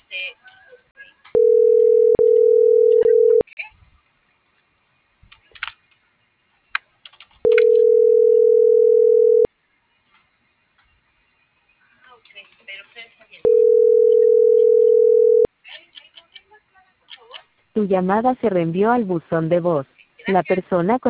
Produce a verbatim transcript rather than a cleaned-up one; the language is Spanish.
Tu llamada se reenvió al buzón de voz. La persona con